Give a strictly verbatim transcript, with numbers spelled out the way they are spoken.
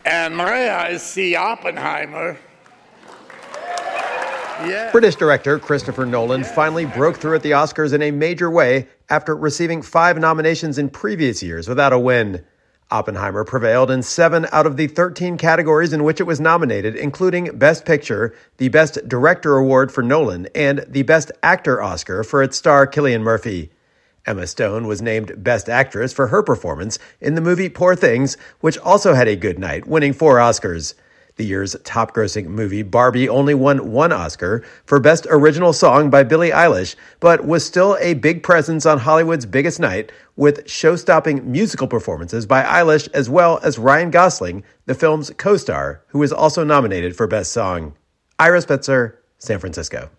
And my eyes see Oppenheimer. Yeah. British director Christopher Nolan finally broke through at the Oscars in a major way after receiving five nominations in previous years without a win. Oppenheimer prevailed in seven out of the thirteen categories in which it was nominated, including Best Picture, the Best Director Award for Nolan, and the Best Actor Oscar for its star Cillian Murphy. Emma Stone was named Best Actress for her performance in the movie Poor Things, which also had a good night, winning four Oscars. The year's top-grossing movie, Barbie, only won one Oscar for Best Original Song by Billie Eilish, but was still a big presence on Hollywood's biggest night, with show-stopping musical performances by Eilish as well as Ryan Gosling, the film's co-star, who was also nominated for Best Song. Ira Spitzer, San Francisco.